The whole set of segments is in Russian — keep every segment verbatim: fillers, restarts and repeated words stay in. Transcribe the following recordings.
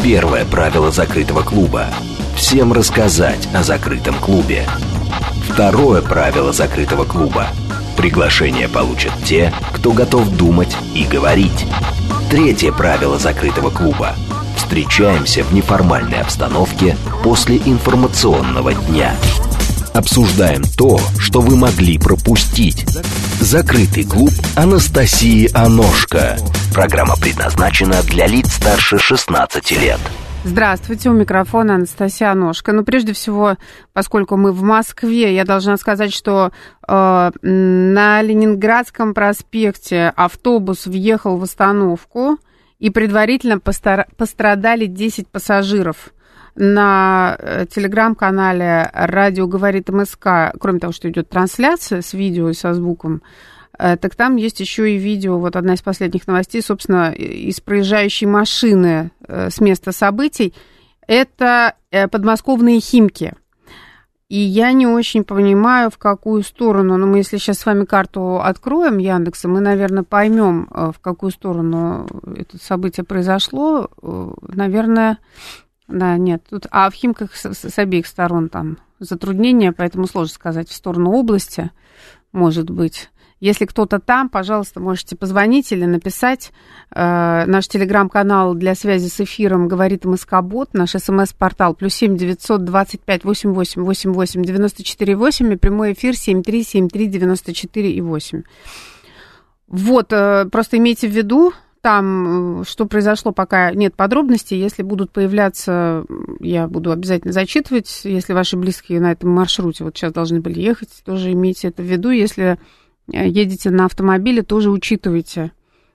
Первое правило закрытого клуба. Всем рассказать о закрытом клубе. Второе правило закрытого клуба. Приглашение получат те, кто готов думать и говорить. Третье правило закрытого клуба. Встречаемся в неформальной обстановке после информационного дня. Обсуждаем то, что вы могли пропустить. Закрытый клуб Анастасии Аношко. Программа предназначена для лиц старше шестнадцати лет. Здравствуйте, у микрофона Анастасия Аношко. Ну, прежде всего, поскольку мы в Москве, я должна сказать, что э, на Ленинградском проспекте автобус въехал в остановку, и предварительно постар- пострадали десять пассажиров. На телеграм-канале «Радио говорит МСК», кроме того, что идет трансляция с видео и со звуком, так там есть еще и видео, вот одна из последних новостей, собственно, из проезжающей машины с места событий. Это подмосковные Химки. И я не очень понимаю, в какую сторону, но мы, если сейчас с вами карту откроем Яндекса, мы, наверное, поймем, в какую сторону это событие произошло. Наверное... Да, нет, тут, а в Химках с, с обеих сторон там затруднения, поэтому сложно сказать, в сторону области, может быть. Если кто-то там, пожалуйста, можете позвонить или написать. Э, наш телеграм-канал для связи с эфиром «Говорит МСК-бот», наш смс-портал плюс семь девятьсот двадцать пять восемьдесят восемь восемьдесят восемь девяносто четыре восемь и прямой эфир семь три семь три девяносто четыре восемь. Вот, э, просто имейте в виду, там, что произошло, пока нет подробностей. Если будут появляться, я буду обязательно зачитывать. Если ваши близкие на этом маршруте вот сейчас должны были ехать, тоже имейте это в виду. Если едете на автомобиле, тоже учитывайте.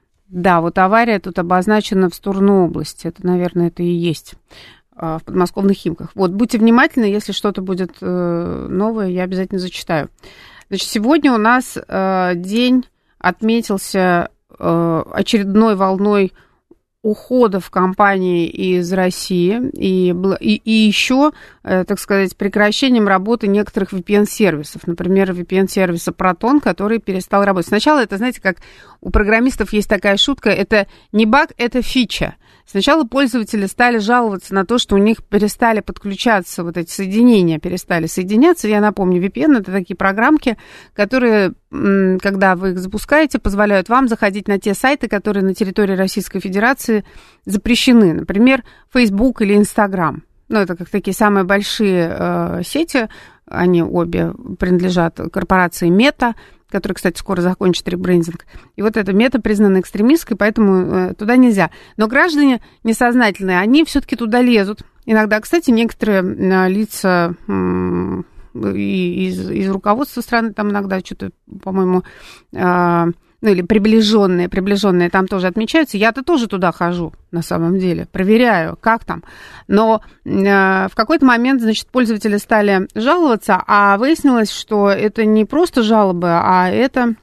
Да, вот авария тут обозначена в сторону области. Это, наверное, это и есть в подмосковных Химках. Вот, будьте внимательны, если что-то будет новое, я обязательно зачитаю. Значит, сегодня у нас день отметился очередной волной уходов компаний из России и, и, и еще, так сказать, прекращением работы некоторых ви пи эн-сервисов. Например, ви пи эн-сервиса Proton, который перестал работать. Сначала это, знаете, как у программистов есть такая шутка, это не баг, это фича. Сначала пользователи стали жаловаться на то, что у них перестали подключаться, вот эти соединения перестали соединяться. Я напомню, ви пи эн — это такие программки, которые, когда вы их запускаете, позволяют вам заходить на те сайты, которые на территории Российской Федерации запрещены. Например, Facebook или Instagram. Ну, это как такие самые большие э, сети, они обе принадлежат корпорации Meta, который, кстати, скоро закончит ребрендинг. И вот эта Мета признана экстремистской, поэтому э, туда нельзя. Но граждане несознательные, они все-таки туда лезут. Иногда, кстати, некоторые э, лица э, из, из руководства страны там иногда что-то, по-моему, э, ну или приближенные, приближенные там тоже отмечаются. Я-то тоже туда хожу, на самом деле, проверяю, как там. Но э, в какой-то момент, значит, пользователи стали жаловаться, а выяснилось, что это не просто жалобы, а это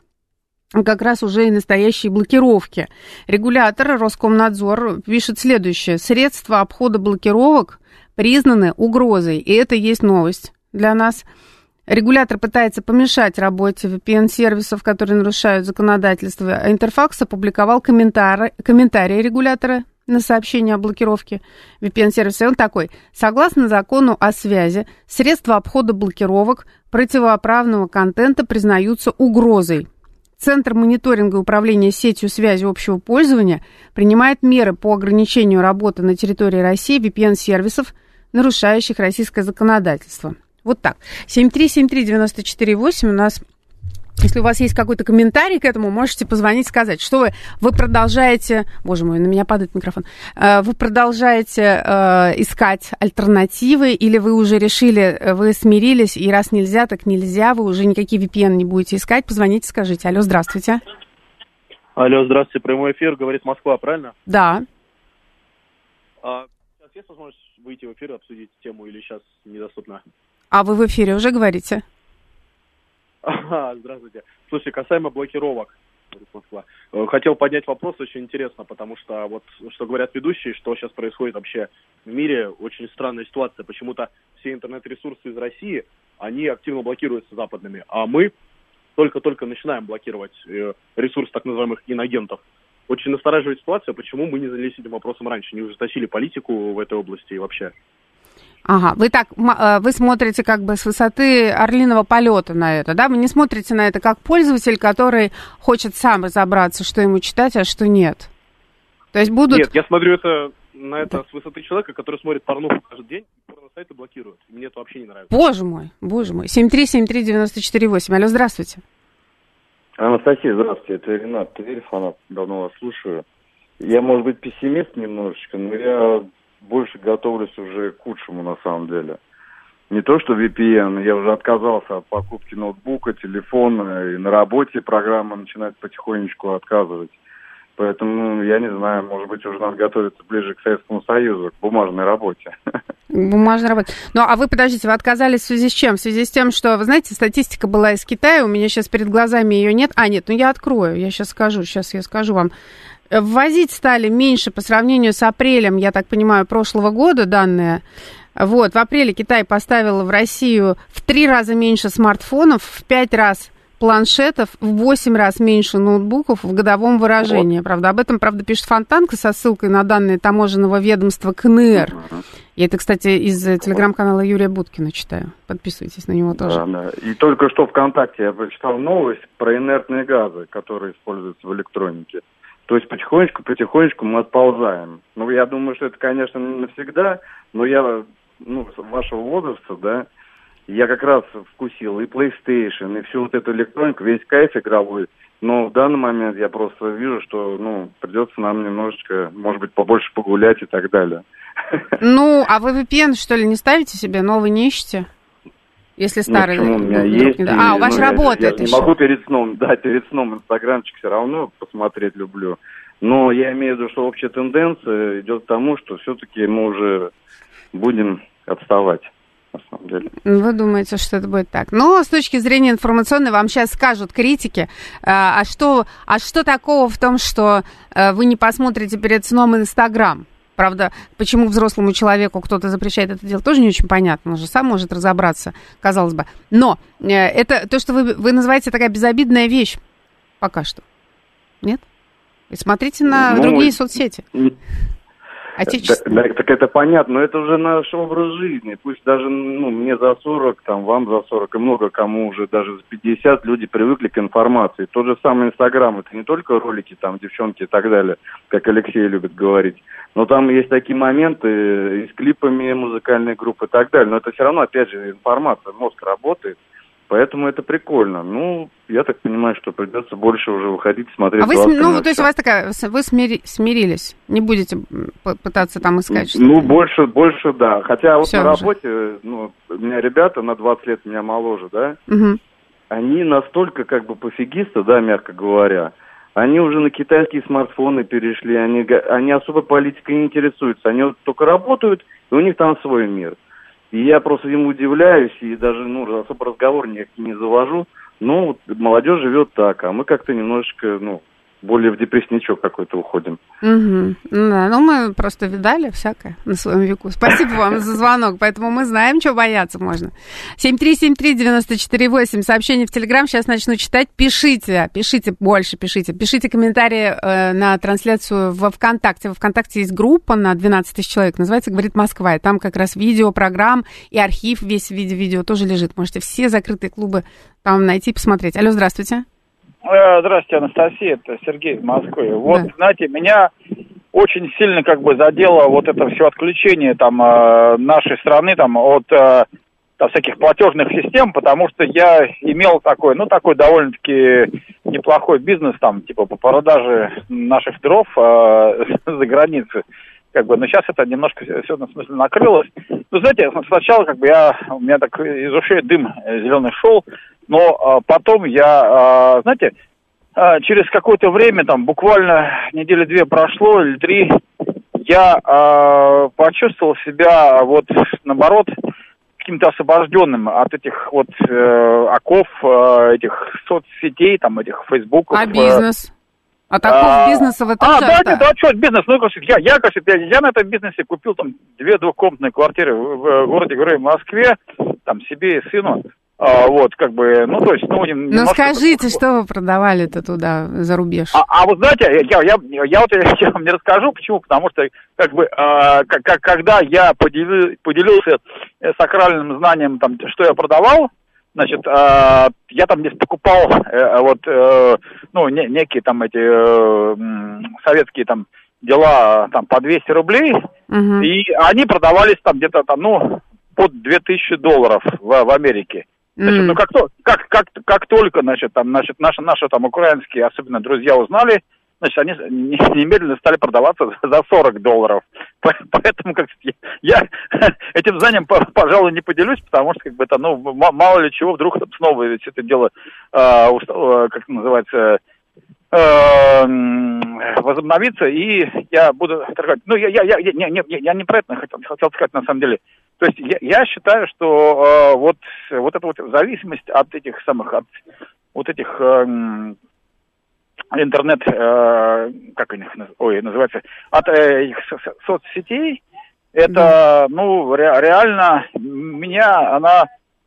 как раз уже и настоящие блокировки. Регулятор Роскомнадзор пишет следующее. Средства обхода блокировок признаны угрозой, и это есть новость для нас. Регулятор пытается помешать работе ви пи эн-сервисов, которые нарушают законодательство. Интерфакс опубликовал комментарий, комментарий регулятора на сообщение о блокировке ви пи эн-сервиса. И он такой: согласно закону о связи, средства обхода блокировок противоправного контента признаются угрозой. Центр мониторинга и управления сетью связи общего пользования принимает меры по ограничению работы на территории России ви пи эн-сервисов, нарушающих российское законодательство. Вот так. семь три семь три девяносто четыре восемь у нас. Если у вас есть какой-то комментарий к этому, можете позвонить, сказать, что вы, вы продолжаете... Боже мой, на меня падает микрофон. Вы продолжаете э, искать альтернативы, или вы уже решили, вы смирились, и раз нельзя, так нельзя, вы уже никакие ви пи эн не будете искать. Позвоните, скажите. Алло, здравствуйте. Алло, здравствуйте. Прямой эфир, говорит Москва, правильно? Да. А, сейчас есть возможность выйти в эфир и обсудить тему, или сейчас недоступно? А вы в эфире уже говорите? Ага, здравствуйте. Слушайте, касаемо блокировок, хотел поднять вопрос, очень интересно, потому что вот что говорят ведущие, что сейчас происходит вообще в мире, очень странная ситуация. Почему-то все интернет-ресурсы из России, они активно блокируются западными, а мы только-только начинаем блокировать ресурс так называемых инагентов. очень настораживает ситуация, почему мы не занялись этим вопросом раньше, не ужесточили политику в этой области и вообще. Ага, вы так, вы смотрите как бы с высоты орлиного полета на это, да? Вы не смотрите на это как пользователь, который хочет сам разобраться, что ему читать, а что нет. То есть будут... Нет, я смотрю это на это с высоты человека, который смотрит порнуху каждый день, и порносайты блокируют. Мне это вообще не нравится. Боже мой, боже мой. семь три семь три девять четыре восемь. Алло, здравствуйте. Анастасия, здравствуйте. Это Ренат Тверь, фанат. Давно вас слушаю. Я, может быть, пессимист немножечко, но я больше готовлюсь уже к худшему на самом деле. Не то, что ви пи эн, я уже отказался от покупки ноутбука, телефона, и на работе программа начинает потихонечку отказывать. Поэтому, я не знаю, может быть, уже надо готовиться ближе к Советскому Союзу, к бумажной работе. Бумажная работа. Ну, а вы, подождите, вы отказались в связи с чем? В связи с тем, что, вы знаете, статистика была из Китая, у меня сейчас перед глазами ее нет. А, нет, ну я открою, я сейчас скажу, сейчас я скажу вам. Ввозить стали меньше по сравнению с апрелем, я так понимаю, прошлого года данные. Вот, в апреле Китай поставил в Россию в три раза меньше смартфонов, в пять раз планшетов, в восемь раз меньше ноутбуков в годовом выражении. Вот. Правда, об этом, правда, пишет Фонтанка со ссылкой на данные таможенного ведомства КНР. Uh-huh. Я это, кстати, из телеграм-канала Юрия Буткина читаю. Подписывайтесь на него тоже. Да, да. И только что ВКонтакте я прочитал новость про инертные газы, которые используются в электронике. То есть потихонечку-потихонечку мы отползаем. Ну, я думаю, что это, конечно, не навсегда, но я, ну, вашего возраста, да, я как раз вкусил и PlayStation, и всю вот эту электронику, весь кайф игровой. Но в данный момент я просто вижу, что, ну, придется нам немножечко, может быть, побольше погулять и так далее. Ну, а вы ви пи эн, что ли, не ставите себе? Новый не ищете? Если старый... Ну, почему? У меня есть. Не... А, у вас ну, работает я, я еще. не могу перед сном, да, перед сном инстаграмчик все равно посмотреть люблю. Но я имею в виду, что общая тенденция идет к тому, что все-таки мы уже будем отставать. На самом деле. Вы думаете, что это будет так? Ну, с точки зрения информационной, вам сейчас скажут критики, а что, а что такого в том, что вы не посмотрите перед сном Инстаграм? Правда, почему взрослому человеку кто-то запрещает это делать, тоже не очень понятно. Он же сам может разобраться, казалось бы. Но это то, что вы, вы называете такая безобидная вещь пока что. Нет? И смотрите на ну, другие соцсети. Да, да, так это понятно, но это уже наш образ жизни. Пусть даже, ну, мне за сорок, там, вам за сорок, и много кому уже даже за пятьдесят люди привыкли к информации. Тот же самый Инстаграм, это не только ролики, там, девчонки и так далее, как Алексей любит говорить. Но там есть такие моменты и с клипами музыкальной группы и так далее. Но это все равно, опять же, информация, мозг работает. Поэтому это прикольно. Ну, я так понимаю, что придется больше уже выходить, смотреть. А вы, см... ну, то есть у вас такая, вы смири... смирились, не будете пытаться там искать что-то? Ну, больше, больше, да. Хотя вот Всё на уже. работе, ну, у меня ребята на двадцать лет меня моложе, да, угу. Они настолько как бы пофигисты, да, мягко говоря, они уже на китайские смартфоны перешли, они, они особо политикой не интересуются, они вот только работают, и у них там свой мир. И я просто ему удивляюсь, и даже, ну, особо разговор никаких не завожу. Ну, вот молодежь живет так, а мы как-то немножечко, ну, более в депрессничок какой-то уходим. Угу. Да, ну мы просто видали всякое на своем веку. Спасибо вам за звонок, поэтому мы знаем, чего бояться можно. семь три семь три девять четыре восемь, сообщение в Телеграм, сейчас начну читать. Пишите, пишите больше, пишите. Пишите комментарии э, на трансляцию во ВКонтакте. Во ВКонтакте есть группа на двенадцать тысяч человек, называется «Говорит Москва», и там как раз видео, программ и архив весь в виде видео тоже лежит. Можете все закрытые клубы там найти и посмотреть. Алло, здравствуйте. Здравствуйте, Анастасия, это Сергей из Москвы. Вот, да. Знаете, меня очень сильно как бы задело вот это все отключение там нашей страны там от, от всяких платежных систем, потому что я имел такой, ну, такой довольно-таки неплохой бизнес там, типа по продаже наших дров э, за границей. Как бы, но сейчас это немножко все, в смысле, накрылось. Ну, знаете, сначала как бы я, у меня так из ушей дым зеленый шел, но а, потом я, а, знаете, а, через какое-то время, там, буквально недели две прошло или три, я а, почувствовал себя, вот, наоборот, каким-то освобожденным от этих вот э, оков, э, этих соцсетей, там, этих фейсбуков. А бизнес? А такого а, бизнеса вы тоже... А, да, да, да, что, бизнес, ну, я, я, я, я на этом бизнесе купил там две двухкомнатные квартиры в, в городе, говорю, в Москве, там, себе и сыну. А, вот, как бы, ну, то есть, ну... Ну, скажите, что вы продавали-то туда, за рубеж? А, а вот знаете, я, я, я вот я вам не расскажу, почему, потому что, как бы, а, как, когда я поделил, поделился сакральным знанием, там, что я продавал, значит, а, я там здесь покупал, а, вот, а, ну, не, некие там эти а, советские там дела, там, по двести рублей, угу. И они продавались там где-то там, ну, под две тысячи долларов в, в Америке. Значит, mm. ну как, то, как, как, как только, значит, там, значит, наши, наши там украинские, особенно друзья, узнали, значит, они немедленно стали продаваться за сорок долларов. Поэтому, как я этим знанием, пожалуй, не поделюсь, потому что, как бы, это, ну, мало ли чего, вдруг снова ведь это дело, как называется, возобновится, и я буду торговать. Ну, я, я, я, я, я, я не про это хотел, хотел сказать, на самом деле. То есть я, я считаю, что э, вот, вот эта вот зависимость от этих самых, от вот этих э, интернет, э, как они ой, называется, от э, их со- соцсетей, это, ну, ре- реально меня, она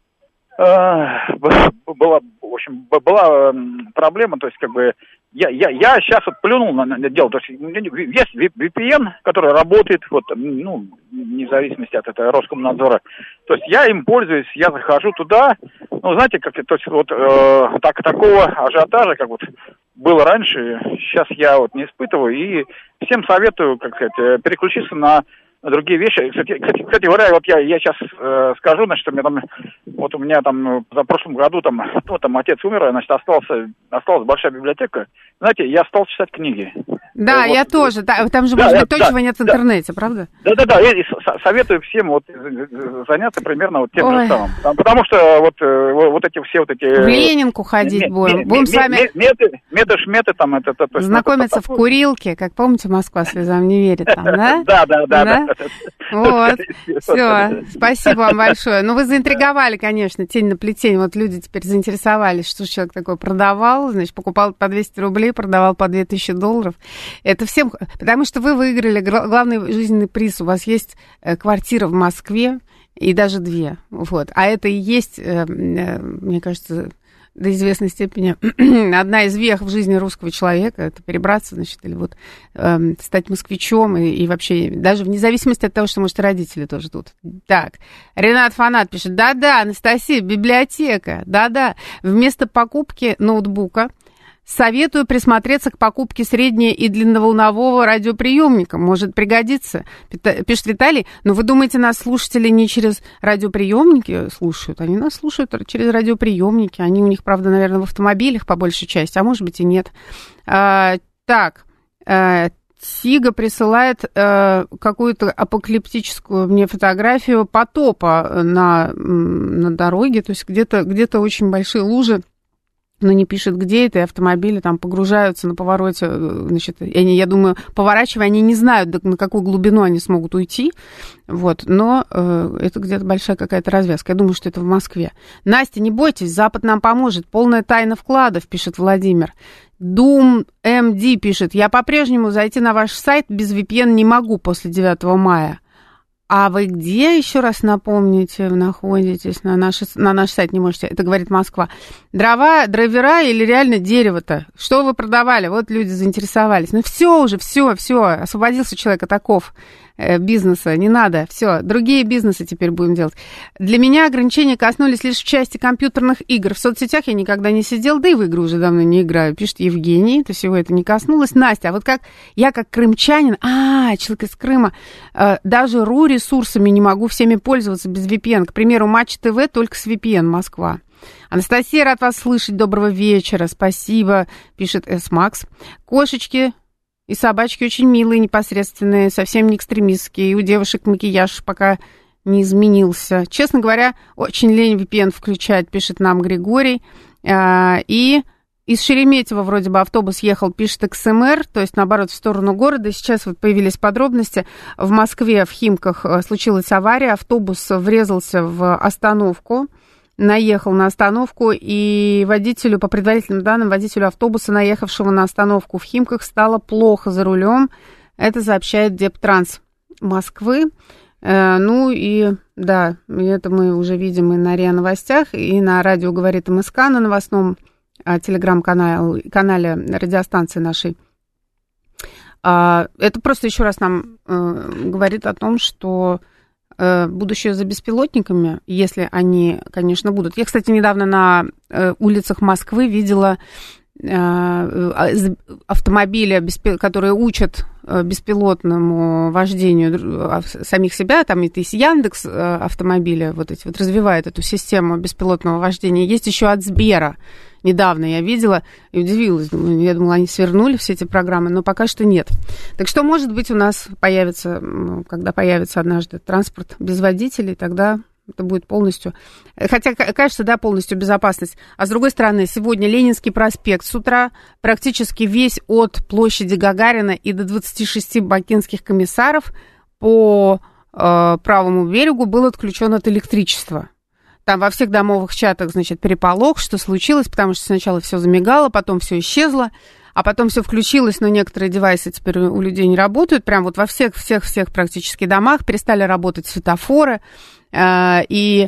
э, была, в общем, была проблема, то есть, как бы, Я, я, я сейчас вот плюнул на, на дело, то есть есть ви пи эн, который работает, вот, ну, вне зависимости от этого Роскомнадзора, то есть я им пользуюсь, я захожу туда, ну, знаете, как, то есть вот э, так, такого ажиотажа, как вот было раньше, сейчас я вот не испытываю, и всем советую, как сказать, переключиться на другие вещи. Кстати, кстати, кстати говоря, вот я, я сейчас э, скажу, значит, у меня там, вот у меня там за прошлом году там, ну, там отец умер, значит, остался, осталась большая библиотека. Знаете, я стал читать книги. Да, вот, я тоже. Да, там же, да, может да, быть, то, да, чего нет в да, интернете, правда? Да-да-да, я советую всем вот заняться примерно вот тем Ой. же самым. Потому что вот, вот эти все вот эти... В Ленинку ходить м- будем. М- будем м- с вами... Меты, меты, шметы там... Это, это, знакомиться это, в курилке, как помните, Москва слезам не верит там, да? Да-да-да. Вот, все, спасибо вам большое. Ну, вы заинтриговали, конечно, тень на плетень. Вот люди теперь заинтересовались, что человек такой продавал, значит, покупал по двести рублей, продавал по две тысячи долларов. Это всем... Потому что вы выиграли главный жизненный приз. У вас есть квартира в Москве, и даже две. Вот. А это и есть, мне кажется, до известной степени одна из вех в жизни русского человека, это перебраться, значит, или вот э, стать москвичом, и, и вообще, даже вне зависимости от того, что, может, родители тоже тут. Так, Ренат Фанат пишет, да-да, Анастасия, библиотека, да-да, вместо покупки ноутбука советую присмотреться к покупке средне- и длинноволнового радиоприемника. Может пригодиться, пишет Виталий. Но вы думаете, нас слушатели не через радиоприемники слушают? Они нас слушают через радиоприемники. Они у них, правда, наверное, в автомобилях по большей части, а может быть и нет. А, так, а, Сига присылает а, какую-то апокалиптическую мне фотографию потопа на, на дороге. То есть где-то, где-то очень большие лужи. Но не пишет, где это, и автомобили там погружаются на повороте, значит, они, я думаю, поворачивая, они не знают, на какую глубину они смогут уйти, вот, но э, это где-то большая какая-то развязка, я думаю, что это в Москве. Настя, не бойтесь, Запад нам поможет, полная тайна вкладов, пишет Владимир. Doom эм ди пишет, я по-прежнему зайти на ваш сайт без ви пи эн не могу после девятого мая. А вы где, еще раз напомните, находитесь? На наш, на наш сайт не можете. Это говорит Москва. Дрова, драйвера или реально дерево-то? Что вы продавали? Вот люди заинтересовались. Ну все уже, все, все. Освободился человек от оков э, бизнеса. Не надо. Все. Другие бизнесы теперь будем делать. Для меня ограничения коснулись лишь в части компьютерных игр. В соцсетях я никогда не сидел, да и в игры уже давно не играю. Пишет Евгений. То всего это не коснулось. Настя, а вот как я как крымчанин, а, человек из Крыма, э, даже РУ ресурсами не могу всеми пользоваться без ви пи эн. К примеру, Матч ТВ только с ви пи эн Москва. Анастасия, рад вас слышать. Доброго вечера. Спасибо, пишет С-Макс. Кошечки и собачки очень милые, непосредственные, совсем не экстремистские. И у девушек макияж пока не изменился. Честно говоря, очень лень ви пи эн включать, пишет нам Григорий. И из Шереметьево вроде бы автобус ехал, пишет икс эм эр, то есть, наоборот, в сторону города. Сейчас вот появились подробности. В Москве, в Химках, случилась авария. Автобус врезался в остановку, наехал на остановку, и водителю, по предварительным данным, водителю автобуса, наехавшего на остановку в Химках, стало плохо за рулем. Это сообщает Дептранс Москвы. Ну и, да, это мы уже видим и на РИА Новостях, и на радио «Говорит МСК» на новостном телеграм-канале канале радиостанции нашей. Это просто еще раз нам говорит о том, что будущее за беспилотниками, если они, конечно, будут. Я, кстати, недавно на улицах Москвы видела автомобили, которые учат беспилотному вождению самих себя, там это есть Яндекс автомобили, вот эти вот развивают эту систему беспилотного вождения. Есть еще от Сбера. Недавно я видела и удивилась. Я думала, они свернули все эти программы, но пока что нет. Так что, может быть, у нас появится, когда появится однажды транспорт без водителей, тогда это будет полностью... Хотя, кажется, да, полностью безопасность. А с другой стороны, сегодня Ленинский проспект с утра практически весь от площади Гагарина и до двадцати шести бакинских комиссаров по э, правому берегу был отключен от электричества. Там во всех домовых чатах, значит, переполох, что случилось, потому что сначала все замигало, потом все исчезло, а потом все включилось, но некоторые девайсы теперь у людей не работают. Прям вот во всех-всех-всех практически домах перестали работать светофоры. И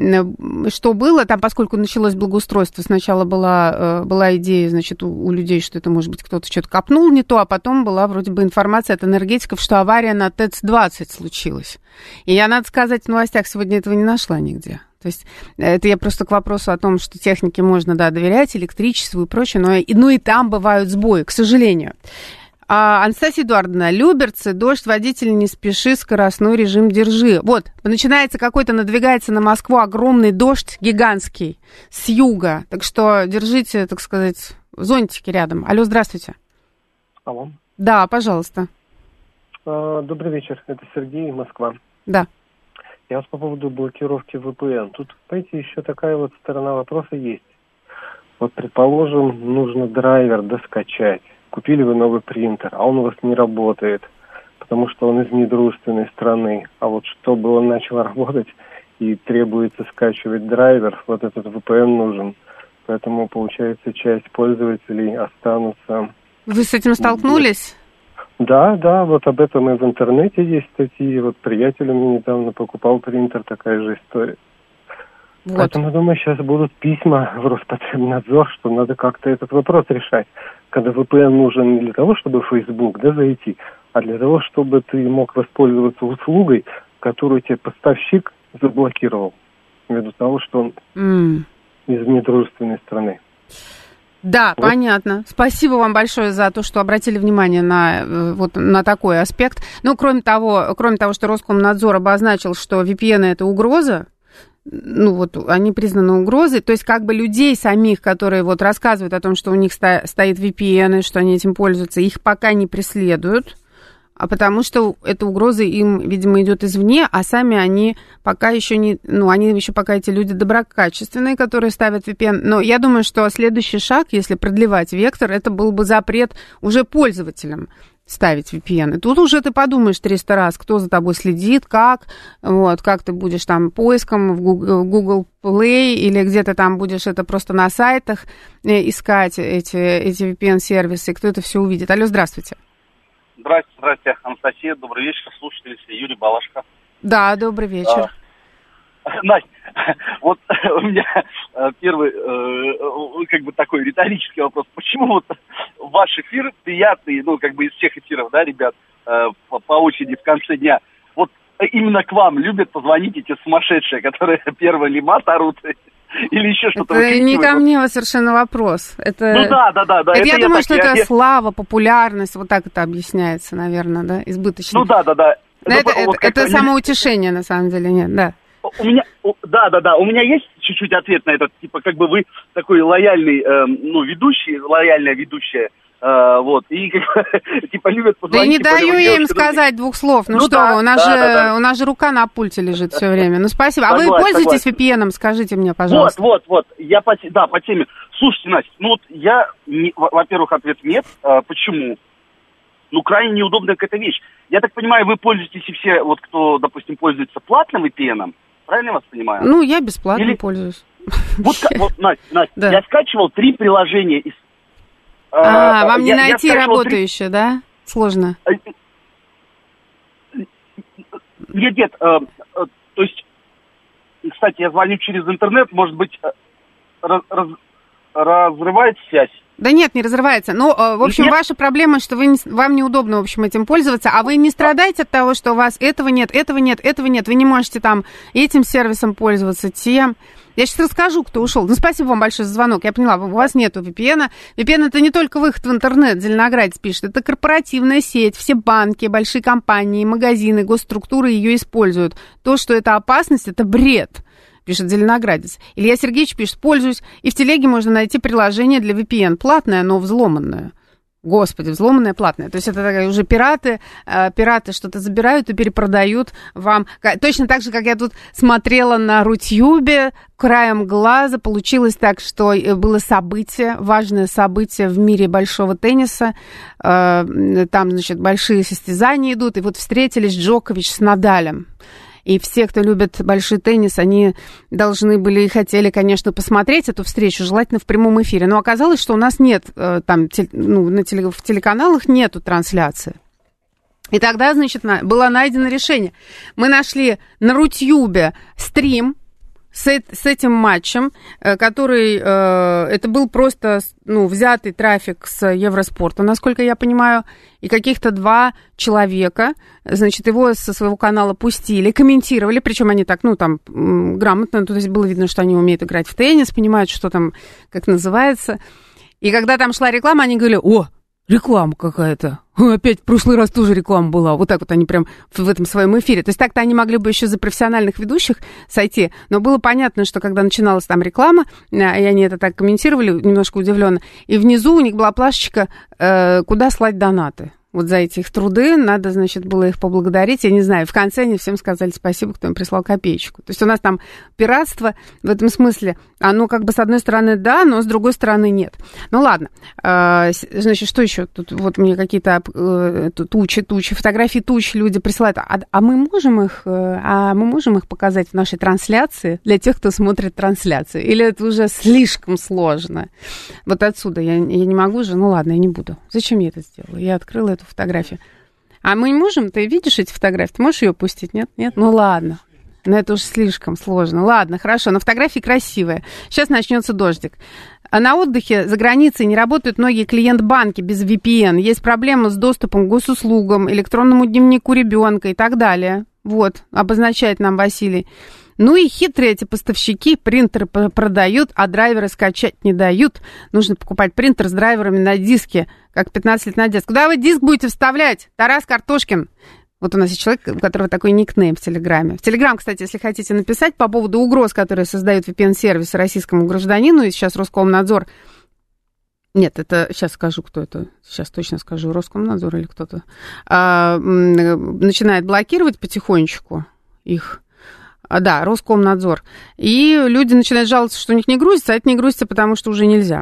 что было, там, поскольку началось благоустройство, сначала была, была идея, значит, у, у людей, что это, может быть, кто-то что-то копнул не то, а потом была вроде бы информация от энергетиков, что авария на ТЭЦ двадцать случилась. И я, надо сказать, в новостях сегодня этого не нашла нигде. То есть это я просто к вопросу о том, что технике можно, да, доверять, электричеству и прочее, но и, ну и там бывают сбои, к сожалению. А, Анастасия Эдуардовна, Люберцы, дождь, водитель, не спеши, скоростной режим держи. Вот, начинается какой-то, надвигается на Москву огромный дождь, гигантский, с юга. Так что держите, так сказать, зонтики рядом. Алло, здравствуйте. Алло. Да, пожалуйста. А, добрый вечер, это Сергей, Москва. Да. Я вас по поводу блокировки вэ пэ эн. Тут, понимаете, еще такая вот сторона вопроса есть. Вот, предположим, нужно драйвер доскачать. Купили вы новый принтер, а он у вас не работает, потому что он из недружественной страны. А вот чтобы он начал работать и требуется скачивать драйвер, вот этот вэ пэ эн нужен. Поэтому, получается, часть пользователей останутся... Вы с этим столкнулись? Да, да, вот об этом и в интернете есть статьи. Вот приятель у меня недавно покупал принтер, такая же история. Вот. Поэтому, думаю, сейчас будут письма в Роспотребнадзор, что надо как-то этот вопрос решать. Когда вэ пэ эн нужен не для того, чтобы в Facebook, да, зайти, а для того, чтобы ты мог воспользоваться услугой, которую тебе поставщик заблокировал, ввиду того, что он mm. из недружественной страны. Да, вот. Понятно. Спасибо вам большое за то, что обратили внимание на, вот, на такой аспект. Ну, кроме того, кроме того, что Роскомнадзор обозначил, что ви пи эн это угроза, ну, вот, они признаны угрозой, то есть, как бы людей самих, которые вот рассказывают о том, что у них ста- стоит ви пи эн, и что они этим пользуются, их пока не преследуют, а потому что эта угроза им, видимо, идет извне, а сами они пока еще не, ну, они еще пока эти люди доброкачественные, которые ставят ви пи эн. Но я думаю, что следующий шаг, если продлевать вектор, это был бы запрет уже пользователям ставить ви пи эн. И тут уже ты подумаешь триста раз, кто за тобой следит, как, вот, как ты будешь там поиском в Google, Google Play или где-то там будешь это просто на сайтах искать эти, эти ви пи эн-сервисы, кто это все увидит. Алло, здравствуйте. Здравствуйте, здравствуйте, Анастасия, добрый вечер, слушатели, Юрий Балашко. Да, добрый вечер. А, Настя, вот у меня первый, как бы такой риторический вопрос. Почему вот ваш эфир приятный, ну, как бы из всех эфиров, да, ребят, по, по очереди в конце дня, вот именно к вам любят позвонить эти сумасшедшие, которые первый лимат орут, или еще что-то. Это не ко мне совершенно вопрос. Это... Ну да, да, да. да. Это, это я, я думаю, так, что я, это я... слава, популярность, вот так это объясняется, наверное, да, избыточно. Ну да, да, да. Но это это, вот это самоутешение, на самом деле, нет, да. У меня, да, да, да, у меня есть чуть-чуть ответ на этот, типа, как бы вы такой лояльный, э, ну, ведущий, лояльная ведущая, э, вот, и, как бы, типа, любят позвонить. Да не типа, даю я им сказать двух слов, ну, ну что да, вы, у нас, да, же, да, да. у нас же рука на пульте лежит все время, ну, спасибо. А согласен, вы пользуетесь согласен. ви пи эн, скажите мне, пожалуйста. Вот, вот, вот, я, по, да, по теме. Слушайте, Настя, ну, вот я, не, во-первых, ответ нет, а, почему? Ну, крайне неудобная какая-то вещь. Я так понимаю, вы пользуетесь и все, вот, кто, допустим, пользуется платным ви пи эн, правильно я вас понимаю? Ну, я бесплатно Или... пользуюсь. Вот, вот Настя, Настя да. я скачивал три приложения из... А, а вам не я, найти я работающее, три... да? Сложно. Нет, нет, э, э, то есть, кстати, я звоню через интернет, может быть, раз, раз, разрывает связь? Да нет, не разрывается. Ну, в общем, нет. Ваша проблема, что вы не, вам неудобно, в общем, этим пользоваться, а вы не страдаете от того, что у вас этого нет, этого нет, этого нет, вы не можете там этим сервисом пользоваться, тем. Я сейчас расскажу, кто ушел. Ну, спасибо вам большое за звонок. Я поняла, у вас нету ви пи эн. ви пи эн это не только выход в интернет, Зеленоградец пишет, это корпоративная сеть, все банки, большие компании, магазины, госструктуры ее используют. То, что это опасность, это бред. Пишет Зеленоградец. Илья Сергеевич пишет, пользуюсь. И в телеге можно найти приложение для ви пи эн. Платное, но взломанное. Господи, взломанное платное. То есть это такая уже пираты, э, пираты что-то забирают и перепродают вам. Точно так же, как я тут смотрела на Рутьюбе, краем глаза. Получилось так, что было событие, важное событие в мире большого тенниса. Э, там, значит, большие состязания идут. И вот встретились Джокович с Надалем. И все, кто любит большой теннис, они должны были и хотели, конечно, посмотреть эту встречу, желательно в прямом эфире. Но оказалось, что у нас нет, там, ну, на теле, в телеканалах нету трансляции. И тогда, значит, было найдено решение. Мы нашли на Рутьюбе стрим с, с этим матчем, который, это был просто, ну, взятый трафик с Евроспорта, насколько я понимаю, и каких-то два человека, значит, его со своего канала пустили, комментировали, причем они так, ну, там, грамотно, то есть было видно, что они умеют играть в теннис, понимают, что там, как называется. И когда там шла реклама, они говорили, о, реклама какая-то. Опять в прошлый раз тоже реклама была. Вот так вот они прям в этом своем эфире. То есть так-то они могли бы еще за профессиональных ведущих сойти. Но было понятно, что когда начиналась там реклама, и они это так комментировали, немножко удивленно, и внизу у них была плашечка, э, куда слать донаты. Вот за эти их труды надо, значит, было их поблагодарить. Я не знаю, в конце они всем сказали спасибо, кто им прислал копеечку. То есть у нас там пиратство в этом смысле, оно как бы с одной стороны да, но с другой стороны нет. Ну ладно, значит, что еще? Тут вот мне какие-то тучи, тучи, фотографии туч люди присылают. А, а мы можем их, а мы можем их показать в нашей трансляции для тех, кто смотрит трансляцию? Или это уже слишком сложно? Вот отсюда я, я не могу же, ну ладно, я не буду. Зачем я это сделала? Я открыла эту фотографию. А мы не можем? Ты видишь эти фотографии? Ты можешь ее пустить? Нет? Нет? Ну ладно. Но это уж слишком сложно. Ладно, хорошо. Но фотографии красивые. Сейчас начнется дождик. На отдыхе за границей не работают многие клиент-банки без ви пи эн. Есть проблемы с доступом к госуслугам, электронному дневнику ребенка и так далее. Вот, обозначает нам Василий. Ну и хитрые эти поставщики, принтеры продают, а драйверы скачать не дают. Нужно покупать принтер с драйверами на диске, как пятнадцать лет на диск. Куда вы диск будете вставлять? Тарас Картошкин. Вот у нас есть человек, у которого такой никнейм в Телеграме. В Телеграм, кстати, если хотите написать по поводу угроз, которые создают ви пи эн-сервис российскому гражданину, и сейчас Роскомнадзор... Нет, это... Сейчас скажу, кто это. Сейчас точно скажу. Роскомнадзор или кто-то. А, начинает блокировать потихонечку их... Да, Роскомнадзор. И люди начинают жаловаться, что у них не грузится, а это не грузится, потому что уже нельзя.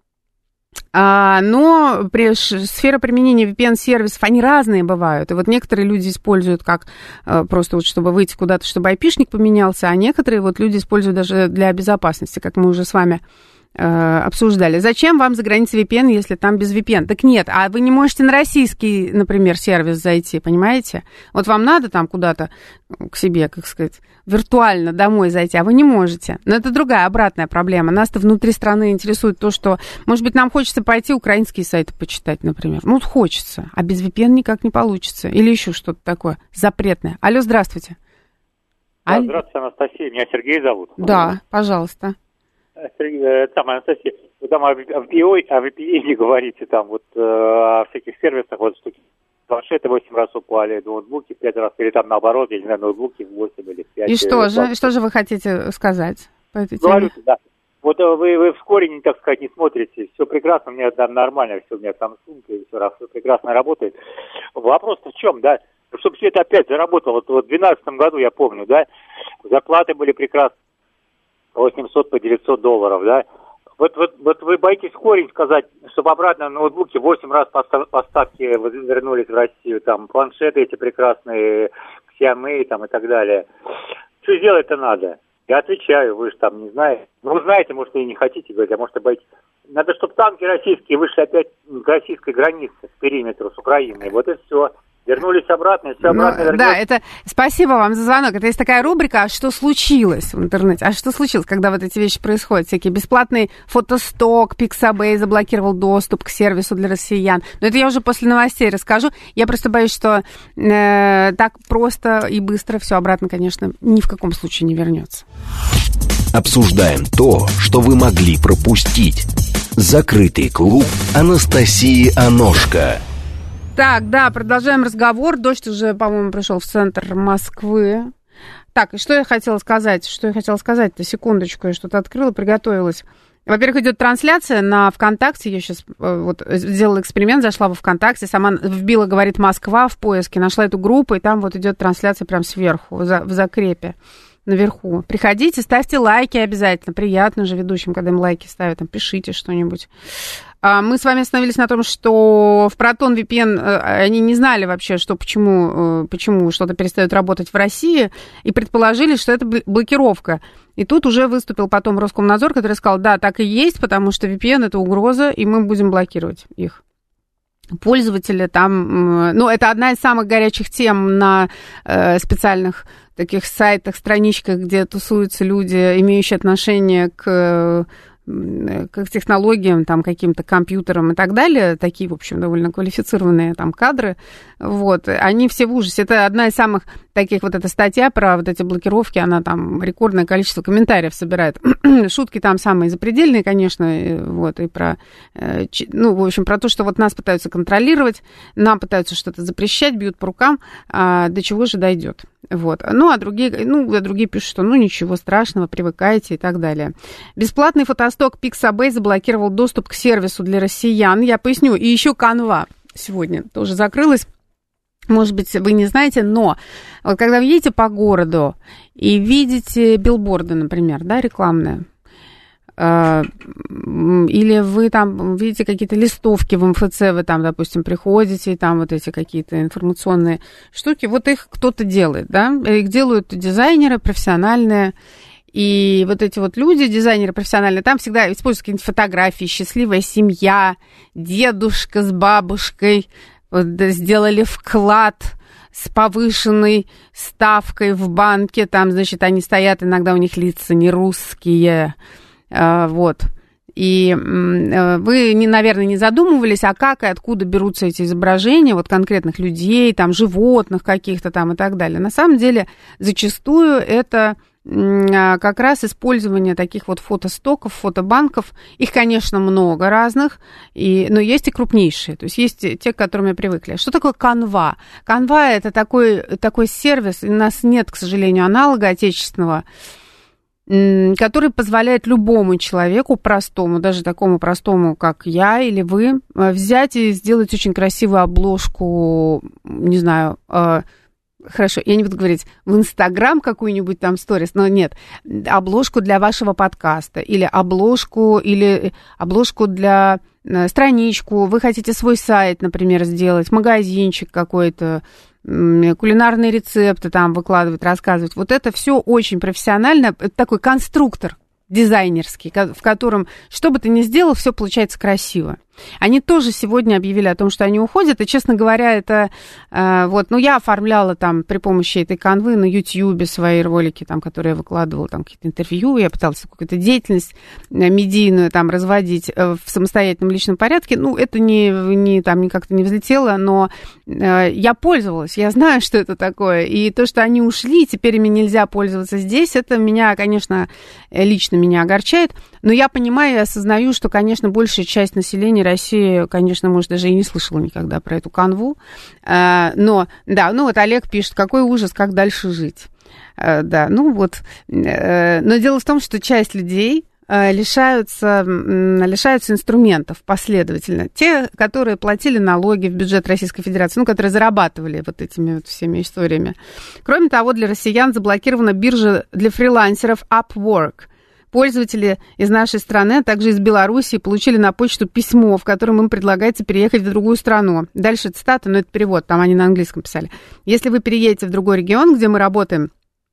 А, но при, сфера применения ви пи эн-сервисов, они разные бывают. И вот некоторые люди используют как просто вот, чтобы выйти куда-то, чтобы айпишник поменялся, а некоторые вот люди используют даже для безопасности, как мы уже с вами обсуждали. Зачем вам за границей ви пи эн, если там без ви пи эн? Так нет, а вы не можете на российский, например, сервис зайти, понимаете? Вот вам надо там куда-то к себе, как сказать, виртуально домой зайти, а вы не можете. Но это другая, обратная проблема. Нас-то внутри страны интересует то, что, может быть, нам хочется пойти украинские сайты почитать, например. Ну, хочется, а без ви пи эн никак не получится. Или еще что-то такое запретное. Алло, здравствуйте. Да, здравствуйте, Анастасия. Меня Сергей зовут. Да, пожалуйста. Сергей, там, Анастасия, вы там о ви пи эн не говорите, там вот э, о всяких сервисах, вот что планшеты восемь раз упали, ноутбуки пять раз, или там наоборот, я не знаю, ноутбуки восемь или пять. И что же, что же вы хотите сказать по этой теме? Говорю, да. Вот вы, вы вскоре, не, так сказать, не смотрите, все прекрасно, у меня там нормально, все у меня Samsung, и все, раз, все прекрасно работает. Вопрос-то в чем, да? Чтобы все это опять заработало, вот, вот в две тысячи двенадцатом году, я помню, да, зарплаты были прекрасные. восемьсот по девятьсот долларов, да. Вот, вот, вот вы боитесь корень сказать, чтобы обратно ноутбуки восемь раз поставки вернулись в Россию, там, планшеты эти прекрасные, Xiaomi там и так далее. Что делать-то надо? Я отвечаю, вы же там не знаете. Ну, вы знаете, может, и не хотите говорить, а может, и боитесь. Надо, чтобы танки российские вышли опять к российской границе, к периметру с Украиной. Вот и все. Вернулись обратно, и все обратно ну, да, это спасибо вам за звонок. Это есть такая рубрика «А что случилось?» в интернете. А что случилось, когда вот эти вещи происходят? Всякие бесплатный фотосток, Pixabay заблокировал доступ к сервису для россиян. Но это я уже после новостей расскажу. Я просто боюсь, что э, так просто и быстро все обратно, конечно, ни в каком случае не вернется. Обсуждаем то, что вы могли пропустить. Закрытый клуб Анастасии Аношко. Так, да, продолжаем разговор. Дождь уже, по-моему, пришел в центр Москвы. Так, и что я хотела сказать? Что я хотела сказать-то? Секундочку, я что-то открыла, приготовилась. Во-первых, идет трансляция на ВКонтакте. Я сейчас вот сделала эксперимент, зашла во ВКонтакте, сама вбила, говорит, Москва в поиске, нашла эту группу, и там вот идет трансляция прям сверху, в закрепе. Наверху. Приходите, ставьте лайки обязательно. Приятно же ведущим, когда им лайки ставят. Там, пишите что-нибудь. Мы с вами остановились на том, что в Proton ви пи эн они не знали вообще, что, почему, почему что-то перестает работать в России, и предположили, что это блокировка. И тут уже выступил потом Роскомнадзор, который сказал, да, так и есть, потому что ви пи эн – это угроза, и мы будем блокировать их. Пользователи там... Ну, это одна из самых горячих тем на э, специальных таких сайтах, страничках, где тусуются люди, имеющие отношение к... к технологиям, там, каким-то компьютерам и так далее, такие, в общем, довольно квалифицированные там кадры, вот, они все в ужасе. Это одна из самых таких, вот эта статья про вот эти блокировки, она там рекордное количество комментариев собирает. Шутки там самые запредельные, конечно, вот, и про, ну, в общем, про то, что вот нас пытаются контролировать, нам пытаются что-то запрещать, бьют по рукам, а до чего же дойдет. Вот. Ну, а другие, ну, а другие пишут, что ну ничего страшного, привыкайте и так далее. Бесплатный фотосток Pixabay заблокировал доступ к сервису для россиян. Я поясню. И еще Canva сегодня тоже закрылась. Может быть, вы не знаете, но вот когда вы едете по городу и видите билборды, например, да, рекламные, или вы там видите какие-то листовки в эм эф цэ, вы там, допустим, приходите, и там вот эти какие-то информационные штуки, вот их кто-то делает, да, их делают дизайнеры профессиональные, и вот эти вот люди, дизайнеры профессиональные, там всегда используют какие-нибудь фотографии, счастливая семья, дедушка с бабушкой, вот, сделали вклад с повышенной ставкой в банке, там, значит, они стоят, иногда у них лица не русские. Вот. И вы, наверное, не задумывались, а как и откуда берутся эти изображения вот конкретных людей, там, животных каких-то там и так далее. На самом деле, зачастую это как раз использование таких вот фотостоков, фотобанков. Их, конечно, много разных, и, но есть и крупнейшие, то есть есть те, к которым мы привыкли. Что такое Canva? Canva – это такой, такой сервис, у нас нет, к сожалению, аналога отечественного, который позволяет любому человеку, простому, даже такому простому, как я или вы, взять и сделать очень красивую обложку, не знаю, хорошо, я не буду говорить в Инстаграм какую-нибудь там сторис, но нет, обложку для вашего подкаста или обложку, или обложку для страничку, вы хотите свой сайт, например, сделать, магазинчик какой-то, кулинарные рецепты там выкладывать, рассказывать. Вот это все очень профессионально. Это такой конструктор дизайнерский, в котором, что бы ты ни сделал, все получается красиво. Они тоже сегодня объявили о том, что они уходят, и, честно говоря, это э, вот, ну, я оформляла там при помощи этой канвы на Ютьюбе свои ролики, там, которые я выкладывала, там, какие-то интервью, я пыталась какую-то деятельность медийную там разводить в самостоятельном личном порядке, ну, это не, не там, как-то не взлетело, но э, я пользовалась, я знаю, что это такое, и то, что они ушли, теперь ими нельзя пользоваться здесь, это меня, конечно, лично меня огорчает, но я понимаю и осознаю, что, конечно, большая часть населения России, конечно, может, даже и не слышала никогда про эту канву. Но, да, ну вот Олег пишет, какой ужас, как дальше жить. Да, ну вот. Но дело в том, что часть людей лишаются, лишаются инструментов последовательно. Те, которые платили налоги в бюджет Российской Федерации, ну, которые зарабатывали вот этими вот всеми историями. Кроме того, для россиян заблокирована биржа для фрилансеров Upwork. Пользователи из нашей страны, а также из Белоруссии, получили на почту письмо, в котором им предлагается переехать в другую страну. Дальше цитата, но это перевод, там они на английском писали. Если вы переедете в другой регион, где мы работаем,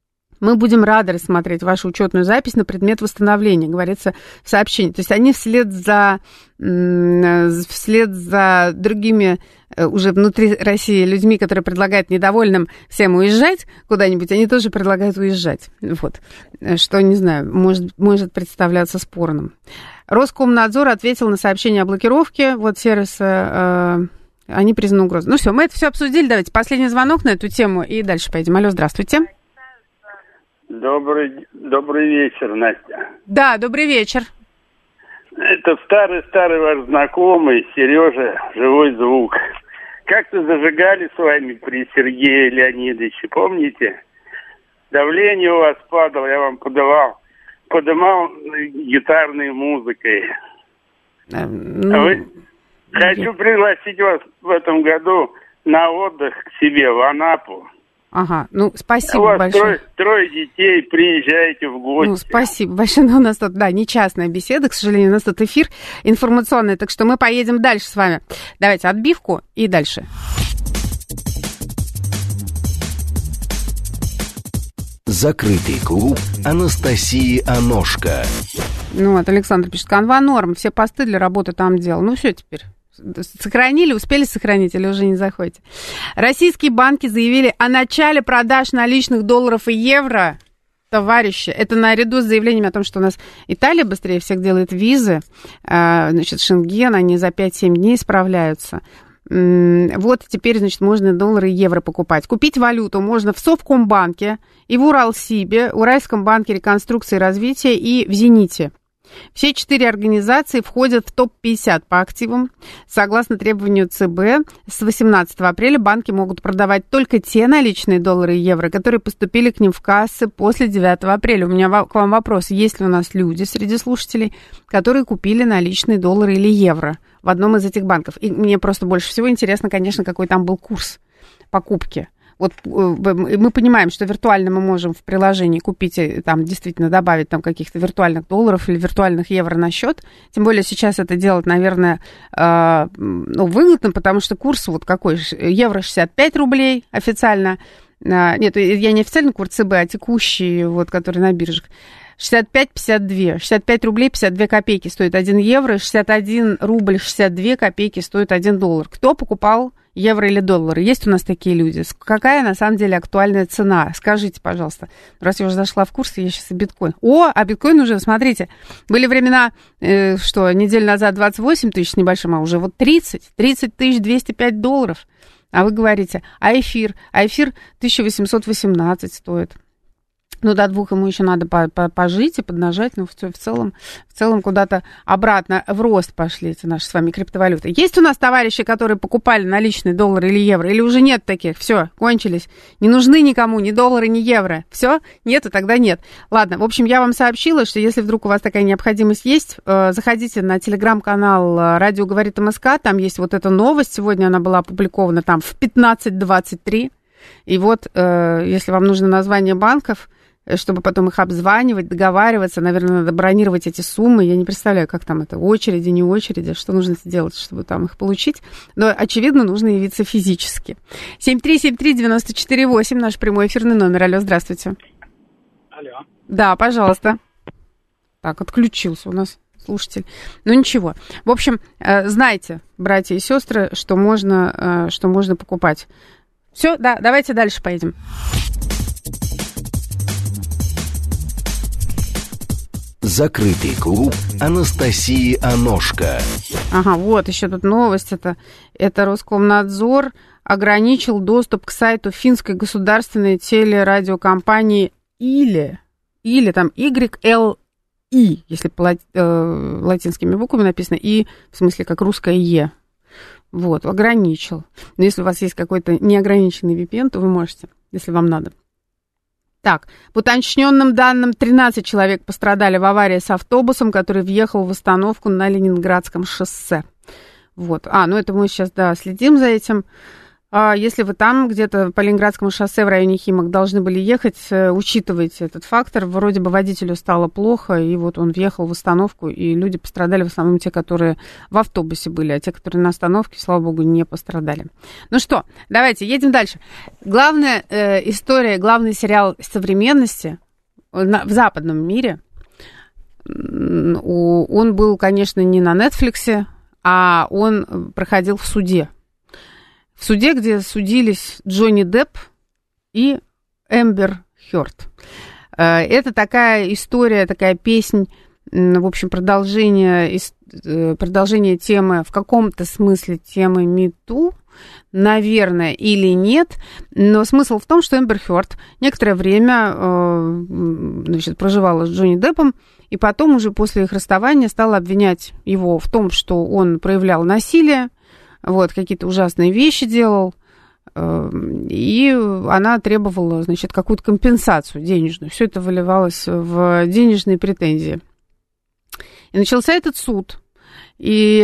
Мы будем рады рассмотреть вашу учетную запись на предмет восстановления, говорится в сообщении. То есть они вслед за, вслед за другими уже внутри России людьми, которые предлагают недовольным всем уезжать куда-нибудь, они тоже предлагают уезжать. Вот. Что, не знаю, может, может представляться спорным. Роскомнадзор ответил на сообщение о блокировке вот сервиса, э, они признаны угрозой. Ну все, мы это все обсудили. Давайте последний звонок на эту тему и дальше пойдем. Алло, здравствуйте. Добрый, добрый вечер, Настя. Да, добрый вечер. Это старый-старый ваш знакомый, Сережа, «Живой звук». Как-то зажигали с вами при Сергее Леонидовиче, помните? Давление у вас падало, я вам подавал, подымал гитарной музыкой. А, ну... а вы... Хочу пригласить вас в этом году на отдых к себе в Анапу. Ага, ну, спасибо у вас большое. Трое, трое детей, приезжайте в гости. Ну, спасибо большое. Но у нас тут, да, не частная беседа, к сожалению, у нас тут эфир информационный, так что мы поедем дальше с вами. Давайте отбивку и дальше. Закрытый клуб Анастасии Аношко. Ну, вот Александр пишет, канва норм, все посты для работы там делал. Ну, все теперь. Сохранили, успели сохранить или уже не заходите? Российские банки заявили о начале продаж наличных долларов и евро. Товарищи, это наряду с заявлениями о том, что у нас Италия быстрее всех делает визы, значит, Шенген, они за пять-семь дней справляются. Вот теперь, значит, можно доллары и евро покупать. Купить валюту можно в Совкомбанке и в Уралсибе, Уральском банке реконструкции и развития и в Зените. Все четыре организации входят в топ пятьдесят по активам. Согласно требованию ЦБ, с восемнадцатого апреля банки могут продавать только те наличные доллары и евро, которые поступили к ним в кассы после девятого апреля. У меня к вам вопрос. Есть ли у нас люди среди слушателей, которые купили наличные доллары или евро в одном из этих банков? И мне просто больше всего интересно, конечно, какой там был курс покупки. Вот мы понимаем, что виртуально мы можем в приложении купить, там действительно добавить там каких-то виртуальных долларов или виртуальных евро на счет. Тем более сейчас это делать, наверное, э, ну, выгодно, потому что курс вот какой? Евро шестьдесят пять рублей официально. Э, нет, я не официальный курс ЦБ, а текущий, вот, который на биржах. шестьдесят пять пятьдесят два. шестьдесят пять рублей пятьдесят две копейки стоит один евро, шестьдесят один рубль шестьдесят две копейки стоит один доллар. Кто покупал евро или доллары? Есть у нас такие люди? Какая на самом деле актуальная цена? Скажите, пожалуйста. Раз я уже зашла в курс, я сейчас и биткоин. О, а биткоин уже, смотрите, были времена, э, что неделю назад двадцать восемь тысяч с небольшим, а уже вот тридцать, тридцать тысяч двести пять долларов. А вы говорите, а эфир? А эфир тысяча восемьсот восемнадцать стоит. Ну, до двух ему еще надо пожить и поднажать, но в целом, в целом куда-то обратно в рост пошли эти наши с вами криптовалюты. Есть у нас товарищи, которые покупали наличные доллары или евро, или уже нет таких? Все, кончились. Не нужны никому ни доллары, ни евро. Все? Нет, и тогда нет. Ладно, в общем, я вам сообщила, что если вдруг у вас такая необходимость есть, заходите на телеграм-канал «Радио говорит МСК», там есть вот эта новость, сегодня она была опубликована там в пятнадцать двадцать три. И вот, если вам нужно название банков, чтобы потом их обзванивать, договариваться, наверное, надо бронировать эти суммы. Я не представляю, как там это, очереди, не очереди, что нужно сделать, чтобы там их получить. Но, очевидно, нужно явиться физически. семь три семь три девять четыре восемь, наш прямой эфирный номер. Алло, здравствуйте. Алло. Да, пожалуйста. Так, отключился у нас слушатель. Ну, ничего. В общем, знайте, братья и сестры, что можно, что можно покупать. Все, да, давайте дальше поедем. Закрытый клуб Анастасии Аношко. Ага, вот еще тут новость. Это, это Роскомнадзор ограничил доступ к сайту финской государственной телерадиокомпании Или. Или там Y L I, если по лати, э, латинскими буквами написано, и в смысле как русское Е. Вот, ограничил. Но если у вас есть какой-то неограниченный ви пи эн, то вы можете, если вам надо. Так, по уточненным данным, тринадцать человек пострадали в аварии с автобусом, который въехал в остановку на Ленинградском шоссе. Вот. А, ну это мы сейчас, да, следим за этим. Если вы там где-то по Ленинградскому шоссе в районе Химок должны были ехать, учитывайте этот фактор. Вроде бы водителю стало плохо, и вот он въехал в остановку, и люди пострадали, в основном те, которые в автобусе были, а те, которые на остановке, слава богу, не пострадали. Ну что, давайте, едем дальше. Главная э, история, главный сериал современности на, в западном мире, он был, конечно, не на Netflix, а он проходил в суде. В суде, где судились Джонни Депп и Эмбер Хёрд. Это такая история, такая песнь, в общем, продолжение, продолжение темы, в каком-то смысле темы MeToo, наверное, или нет. Но смысл в том, что Эмбер Хёрд некоторое время, значит, проживала с Джонни Деппом, и потом уже после их расставания стала обвинять его в том, что он проявлял насилие, вот, какие-то ужасные вещи делал, и она требовала, значит, какую-то компенсацию денежную. Все это выливалось в денежные претензии. И начался этот суд. И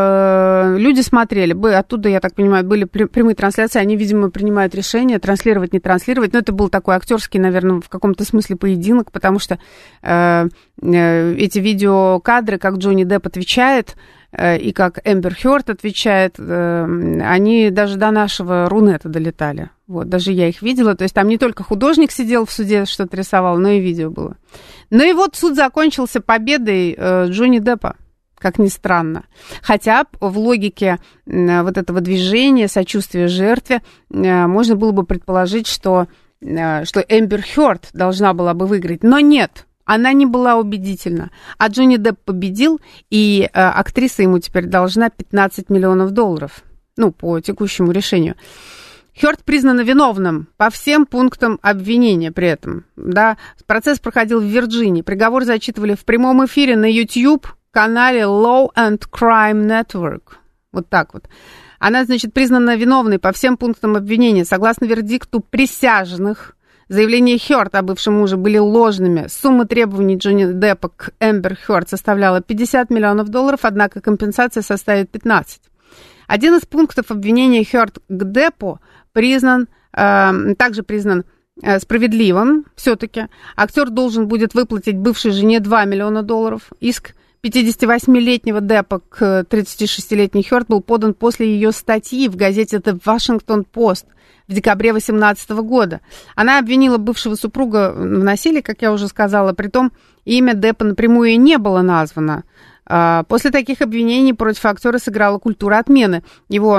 э, люди смотрели, оттуда, я так понимаю, были прямые трансляции, они, видимо, принимают решение, транслировать, не транслировать, но это был такой актерский, наверное, в каком-то смысле поединок, потому что э, э, эти видеокадры, как Джонни Депп отвечает, э, и как Эмбер Хёрд отвечает, э, они даже до нашего Рунета долетали, вот, даже я их видела, то есть там не только художник сидел в суде, что-то рисовал, но и видео было. Ну и вот суд закончился победой э, Джонни Деппа. Как ни странно. Хотя в логике вот этого движения, сочувствия жертве, можно было бы предположить, что, что Эмбер Хёрд должна была бы выиграть. Но нет, она не была убедительна. А Джонни Депп победил, и актриса ему теперь должна пятнадцать миллионов долларов. Ну, по текущему решению. Хёрд признана виновным по всем пунктам обвинения при этом. Да? Процесс проходил в Вирджинии. Приговор зачитывали в прямом эфире на YouTube, канале Law and Crime Network. Вот так вот. Она, значит, признана виновной по всем пунктам обвинения. Согласно вердикту присяжных, заявления Хёрд о бывшем муже были ложными. Сумма требований Джонни Деппа к Эмбер Хёрд составляла пятьдесят миллионов долларов, однако компенсация составит пятнадцать. Один из пунктов обвинения Хёрд к Деппу признан, э, также признан э, справедливым все-таки. Актер должен будет выплатить бывшей жене два миллиона долларов. Иск пятидесятивосьмилетнего Деппа к тридцатишестилетней Хёрд был подан после ее статьи в газете The Washington Post в декабре две тысячи восемнадцатого года. Она обвинила бывшего супруга в насилии, как я уже сказала, притом имя Деппа напрямую и не было названо. После таких обвинений против актера сыграла культура отмены. Его,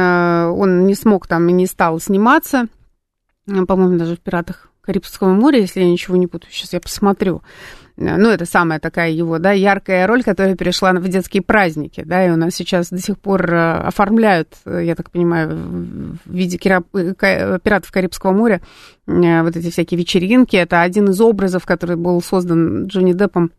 он не смог там и не стал сниматься, по-моему, даже в «Пиратах Карибского моря», если я ничего не путаю, сейчас я посмотрю. Ну, это самая такая его, да, яркая роль, которая перешла в детские праздники, да, и у нас сейчас до сих пор оформляют, я так понимаю, в виде «Пиратов Карибского моря» вот эти всякие вечеринки. Это один из образов, который был создан Джонни Деппом,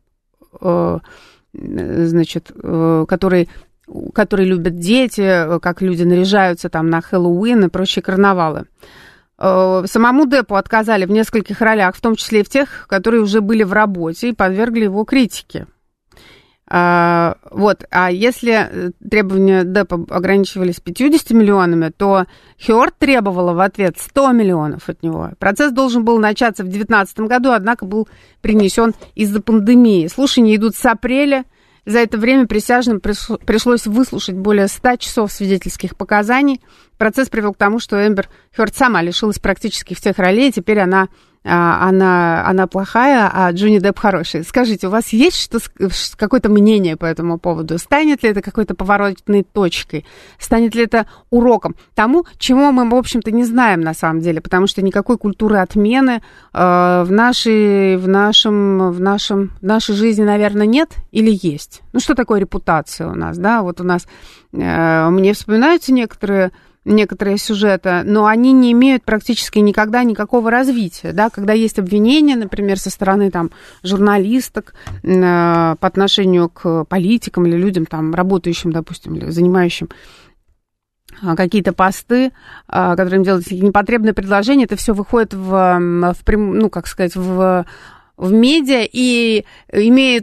значит, который, который любят дети, как люди наряжаются там на Хэллоуин и прочие карнавалы. Самому Деппу отказали в нескольких ролях, в том числе и в тех, которые уже были в работе и подвергли его критике. А, вот. А если требования Деппа ограничивались пятьюдесятью миллионами, то Хёрд требовала в ответ сто миллионов от него. Процесс должен был начаться в две тысячи девятнадцатом году, однако был перенесен из-за пандемии. Слушания идут с апреля. За это время присяжным пришлось выслушать более ста часов свидетельских показаний. Процесс привел к тому, что Эмбер Хёрд сама лишилась практически всех ролей, и теперь она, она, она плохая, а Джонни Депп хороший. Скажите, у вас есть что, какое-то мнение по этому поводу? Станет ли это какой-то поворотной точкой? Станет ли это уроком тому, чего мы, в общем-то, не знаем на самом деле, потому что никакой культуры отмены э, в, нашей, в, нашем, в, нашем, в нашей жизни, наверное, нет или есть? Ну, что такое репутация у нас, да? Вот у нас, э, мне вспоминаются некоторые... некоторые сюжеты, но они не имеют практически никогда никакого развития, да, когда есть обвинения, например, со стороны там журналисток э, по отношению к политикам или людям там работающим, допустим, или занимающим э, какие-то посты, э, которым делают непотребные предложения, это все выходит в, в ну, как сказать, в, в медиа и имеет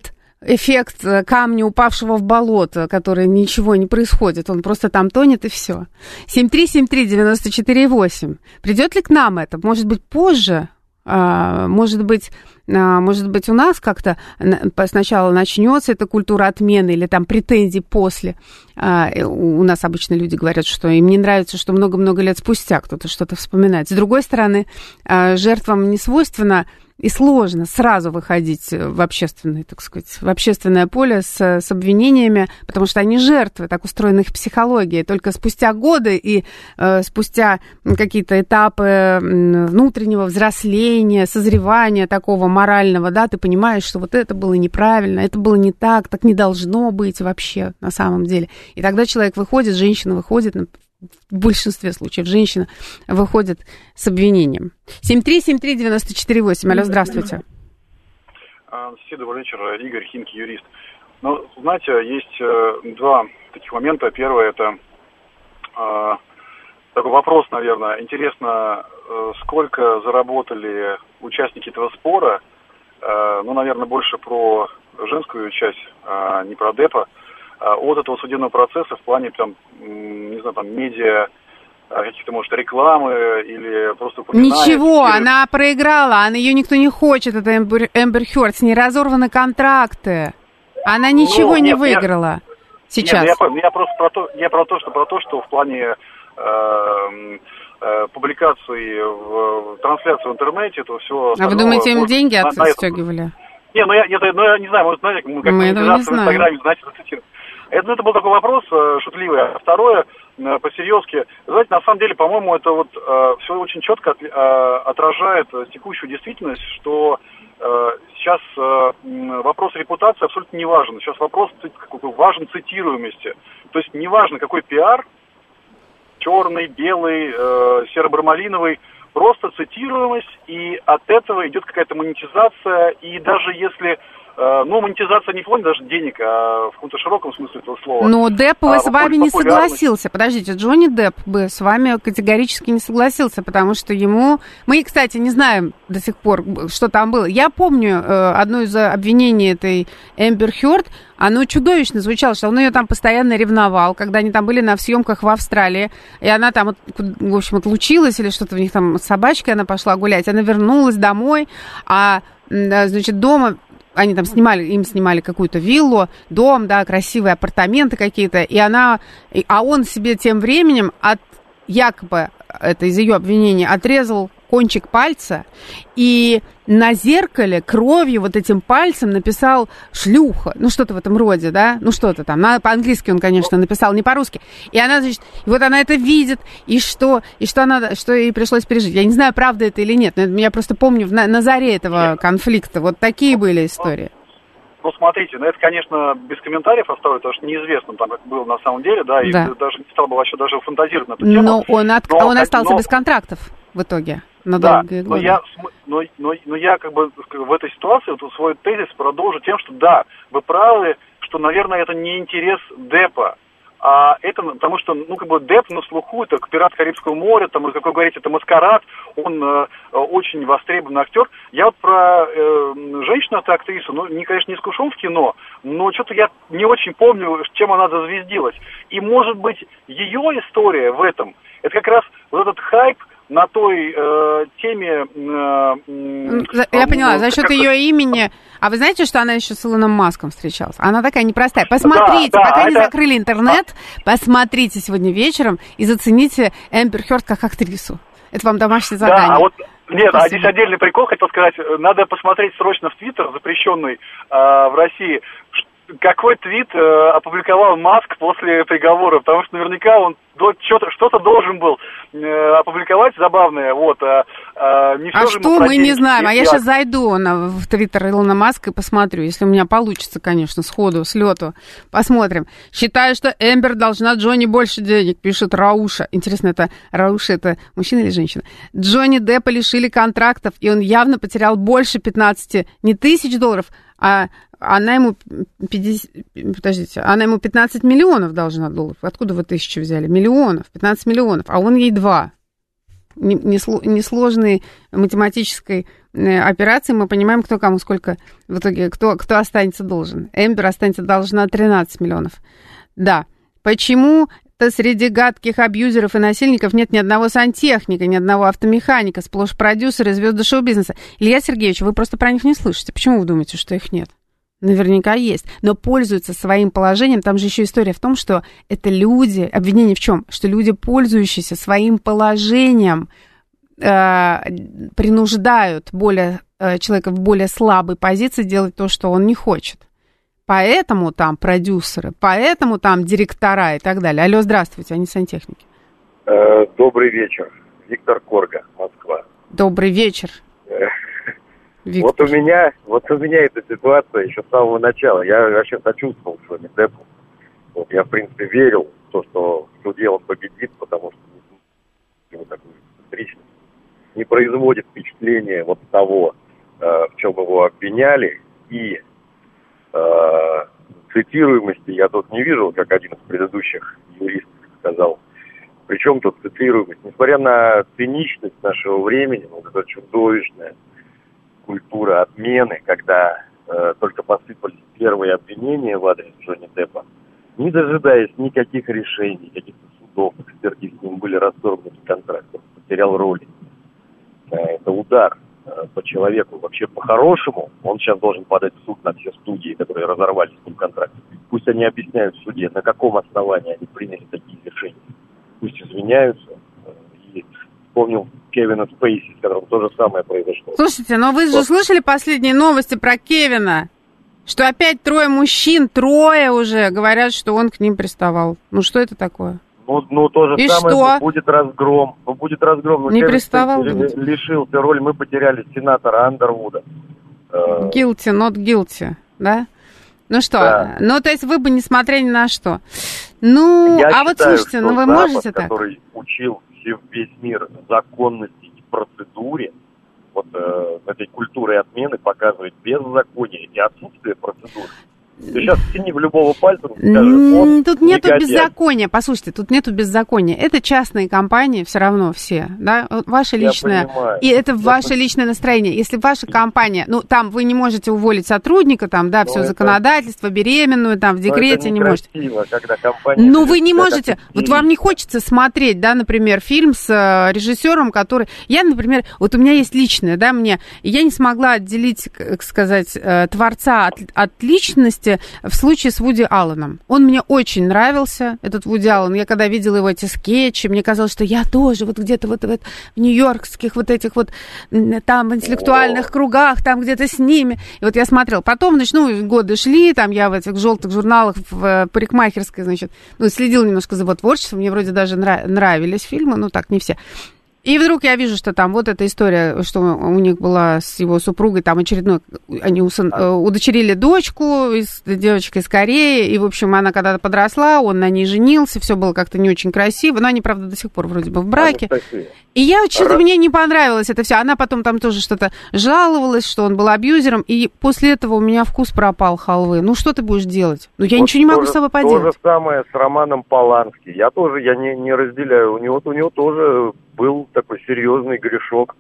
эффект камня, упавшего в болото, который ничего не происходит, он просто там тонет и все. семь три семь три девять четыре восемь. Придет ли к нам это? Может быть, позже? Может быть, может быть, у нас как-то сначала начнется эта культура отмены или там претензий после. У нас обычно люди говорят, что им не нравится, что много-много лет спустя кто-то что-то вспоминает. С другой стороны, жертвам не свойственно и сложно сразу выходить в общественное, так сказать, в общественное поле с, с обвинениями, потому что они жертвы, так устроена их психология. Только спустя годы и э, спустя какие-то этапы внутреннего взросления, созревания такого морального, да, ты понимаешь, что вот это было неправильно, это было не так, так не должно быть вообще на самом деле. И тогда человек выходит, женщина выходит, в большинстве случаев женщина выходит с обвинением. семь три семь три девять четыре восемь. Алло, здравствуйте. Анастасия, добрый вечер. Игорь, Химки, юрист. Ну, знаете, есть два таких момента. Первое, это э, такой вопрос, наверное. Интересно, э, сколько заработали участники этого спора? Э, ну, наверное, больше про женскую часть, а не про ДЭПа. От этого судебного процесса в плане, там, не знаю, там, медиа, каких-то, может, рекламы или просто упоминания. Ничего, теперь... она проиграла, она, ее никто не хочет, это Эмбер, Эмбер Хёрд, с ней разорваны контракты. Она ничего ну, нет, не выиграла я... сейчас. Нет, я, я просто про то, я про то, что про то, что в плане э, э, публикации, в, трансляции в интернете, то все. А вы думаете, им деньги отстегивали? Не, ну я, я, ну я не знаю, может, знаете, мы как мы этого не знаем. В Инстаграме, знаете, зацитировать. Это, это был такой вопрос э, шутливый. А второе, э, по-серьезки, знаете, на самом деле, по-моему, это вот э, все очень четко от, э, отражает текущую действительность, что э, сейчас э, вопрос репутации абсолютно не важен. Сейчас вопрос важен цитируемости. То есть не важно, какой пиар, черный, белый, э, серо-бармалиновый, просто цитируемость, и от этого идет какая-то монетизация, и даже если... Ну, монетизация не в плане даже денег, а в каком-то широком смысле этого слова. Но Депп а, с вами не согласился. Подождите, Джонни Депп бы с вами категорически не согласился, потому что ему... Мы, кстати, не знаем до сих пор, что там было. Я помню одно из обвинений этой Эмбер Хёрд, оно чудовищно звучало, что он ее там постоянно ревновал, когда они там были на съемках в Австралии, и она там, в общем, отлучилась, или что-то у них там с собачкой она пошла гулять, она вернулась домой, а, значит, дома... Они там снимали, им снимали какую-то виллу, дом, да, красивые апартаменты какие-то, и она, а он себе тем временем от, якобы, это из ее обвинения, отрезал кончик пальца и на зеркале кровью вот этим пальцем написал «шлюха», ну что-то в этом роде, да, ну что-то там, на, по-английски он, конечно, написал, не по-русски, и она, значит, и вот она это видит, и что, и что она, что ей пришлось пережить, я не знаю, правда это или нет, но я просто помню на, на заре этого нет. конфликта, вот такие были истории. Ну, смотрите, ну это, конечно, без комментариев оставлю, потому что неизвестно, там, как было на самом деле, да, и да. даже не стал бы вообще даже фантазировать на эту тему. Но он, от... но, он остался но... без контрактов в итоге. На да, но я, но, но, но я как бы в этой ситуации вот, свой тезис продолжу тем, что да, вы правы, что, наверное, это не интерес Деппа, а это потому что, ну, как бы Депп на слуху, это «Пират Карибского моря», там, как вы говорите, это «Маскарад», он э, очень востребованный актер. Я вот про э, женщину, эту актрису, ну, не, конечно, не искушен в кино, но что-то я не очень помню, чем она зазвездилась. И, может быть, ее история в этом, это как раз вот этот хайп на той э, теме... Э, Я э, поняла, за счет как... ее имени... А вы знаете, что она еще с Илоном Маском встречалась? Она такая непростая. Посмотрите, да, да, пока это... не закрыли интернет, посмотрите сегодня вечером и зацените Эмбер Хёрд как актрису. Это вам домашнее задание. Да, а вот... Нет, Спасибо. А здесь отдельный прикол, хотел сказать, надо посмотреть срочно в Твиттер, запрещенный э, в России, какой твит э, опубликовал Маск после приговора, потому что наверняка он до, что-то, что-то должен был э, опубликовать забавное, вот. А, а, не а что мы не знаем, а я сейчас зайду на, в твиттер Илона Маска и посмотрю, если у меня получится, конечно, сходу, с лету, посмотрим. Считаю, что Эмбер должна Джонни больше денег, пишет Рауша. Интересно, это Рауша, это мужчина или женщина? Джонни Деппа лишили контрактов, и он явно потерял больше пятнадцати, не тысяч долларов, а она ему пятьдесят, подождите, она ему пятнадцать миллионов должна долларов. Откуда вы тысячу взяли? Миллионов, пятнадцать миллионов, а он ей два. несложной математической операции мы понимаем, кто кому сколько в итоге, кто, кто останется должен. Эмбер останется должна тринадцать миллионов. Да. Почему-то среди гадких абьюзеров и насильников нет ни одного сантехника, ни одного автомеханика, сплошь продюсеры, звезды шоу-бизнеса. Илья Сергеевич, вы просто про них не слышите. Почему вы думаете, что их нет? Наверняка есть, но пользуются своим положением. Там же еще история в том, что это люди, обвинение в чем? Что люди, пользующиеся своим положением, э, принуждают более, э, человека в более слабой позиции делать то, что он не хочет. Поэтому там продюсеры, поэтому там директора и так далее. Алло, здравствуйте, они сантехники. Э, добрый вечер. Виктор Корга, Москва. Добрый вечер. Виктор. Вот у меня, вот у меня эта ситуация еще с самого начала. Я вообще сочувствовал Джонни Деппу. Вот я, в принципе, верил в то, что в суде он победит, потому что его такую личность не производит впечатления вот того, э, в чем его обвиняли. И э, цитируемости я тут не вижу, как один из предыдущих юристов сказал. Причем тут цитируемость? Несмотря на циничность нашего времени, вот это чудовищное культура отмены, когда э, только посыпались первые обвинения в адрес Джонни Деппа, не дожидаясь никаких решений, каких-то судов, экспертиз, с ним были расторгнуты контракты, он потерял роли. Э, это удар э, по человеку. Вообще, по-хорошему, он сейчас должен подать в суд на все студии, которые разорвали с ним контракт. Пусть они объясняют в суде, на каком основании они приняли такие решения. Пусть извиняются. Э, и вспомнил Кевина Спейси, с которым то же самое произошло. Слушайте, но вы же вот. Слышали последние новости про Кевина? Что опять трое мужчин, трое уже говорят, что он к ним приставал. Ну что это такое? Ну, ну то же И самое, что? будет разгром. Будет разгром. Но не Кевин приставал? Спейси лишился роли, мы потеряли сенатора Андервуда. Guilty, not guilty, да? Ну что, да. Ну то есть вы бы, несмотря ни на что. Ну, Я а считаю, вот слушайте, ну вы Запад, можете так? который учил весь мир законности и процедуре, вот э, этой культурой отмены показывает беззаконие и отсутствие процедуры. Ты сейчас тяни в любого пальца, скажешь, он тут нету негодяй. беззакония, послушайте, тут нету беззакония. Это частные компании все равно все, да, ваше личное, и это Я ваше понимаю. личное настроение. Если ваша компания, ну, там вы не можете уволить сотрудника, там, да, все это... законодательство, беременную, там, в декрете не можете. Когда компания... Ну, вы не можете, вот вам не хочется смотреть, да, например, фильм с режиссером, который... Я, например, вот у меня есть личное, да, мне, я не смогла отделить, как сказать, творца от, от личности, в случае с Вуди Алленом. Он мне очень нравился, этот Вуди Аллен. Я когда видела его эти скетчи, мне казалось, что я тоже вот где-то вот, вот в нью-йоркских вот этих вот там в интеллектуальных кругах, там где-то с ними. И вот я смотрела. Потом, значит, ну, годы шли, там я в этих желтых журналах в парикмахерской, значит, ну, следила немножко за его творчеством. Мне вроде даже нравились фильмы, ну, так, не все. И вдруг я вижу, что там вот эта история, что у них была с его супругой, там очередной, они удочерили дочку, из, девочка из Кореи, и, в общем, она когда-то подросла, он на ней женился, все было как-то не очень красиво, но они, правда, до сих пор вроде бы в браке. И я, что-то мне не понравилось это все. Она потом там тоже что-то жаловалась, что он был абьюзером, и после этого у меня вкус пропал халвы. Ну, что ты будешь делать? Ну, я вот ничего не могу же, с собой поделать. То же самое с Романом Полански. Я тоже, я не, не разделяю. У него, у него тоже был такой серьезный грешок.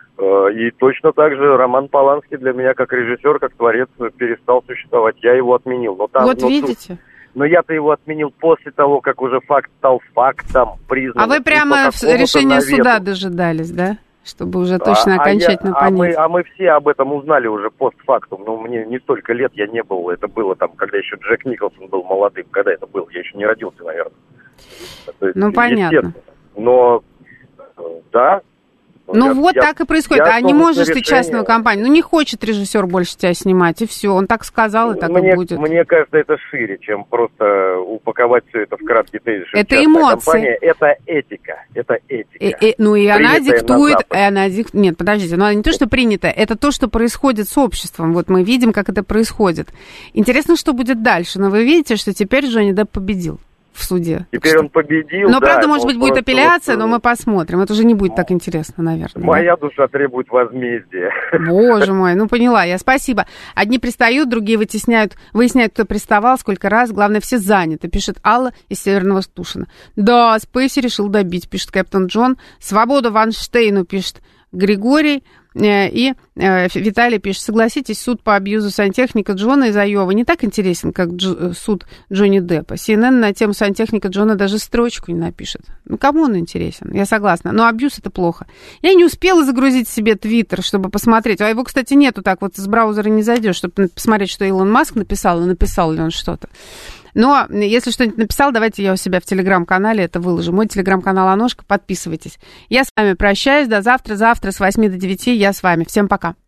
И точно так же Роман Полански для меня, как режиссер, как творец, перестал существовать. Я его отменил. Но там, вот но, видите? Но я-то его отменил после того, как уже факт стал фактом, признан. А вы прямо решения суда дожидались, да? Чтобы уже точно, а, окончательно а я, понять. А мы, а мы все об этом узнали уже постфактум. Ну, мне не столько лет я не был. Это было там, когда еще Джек Николсон был молодым. Когда это было? Я еще не родился, наверное. Это, ну, понятно. Но, да. Ну я, вот я, так и происходит. А не можешь ты частную компанию. Ну не хочет режиссер больше тебя снимать, и все. Он так сказал, и так мне, и будет. Мне кажется, это шире, чем просто упаковать все это в краткий тезис. Это эмоции. Компания, это этика. Это этика. И, и, ну и она диктует... И она дик... Нет, подождите. Но не то, что принято. Это то, что происходит с обществом. Вот мы видим, как это происходит. Интересно, что будет дальше. Но вы видите, что теперь Джонни Депп победил. в суде. Теперь он победил. Но, да, правда, может быть, будет апелляция, вот, но мы посмотрим. Это уже не будет так интересно, наверное. Моя да? душа требует возмездия. Боже мой, ну поняла я, спасибо. Одни пристают, другие вытесняют, выясняют, кто приставал, сколько раз. Главное, все заняты, пишет Алла из Северного Стушина. Да, Спейси решил добить, пишет Кэптон Джон. Свободу Ванштейну, пишет Григорий. И э, Виталий пишет, согласитесь, суд по абьюзу сантехника Джона из Айовы не так интересен, как Дж, суд Джонни Деппа. Си Эн Эн на тему сантехника Джона даже строчку не напишет. Ну, кому он интересен? Я согласна. Но абьюз это плохо. Я не успела загрузить себе Твиттер, чтобы посмотреть. А его, кстати, нету так вот, с браузера не зайдешь, чтобы посмотреть, что Илон Маск написал, и написал ли он что-то. Но если что-нибудь написал, давайте я у себя в Телеграм-канале это выложу. Мой Телеграм-канал Аношка, подписывайтесь. Я с вами прощаюсь, до завтра. Завтра с восьми до девяти я с вами. Всем пока.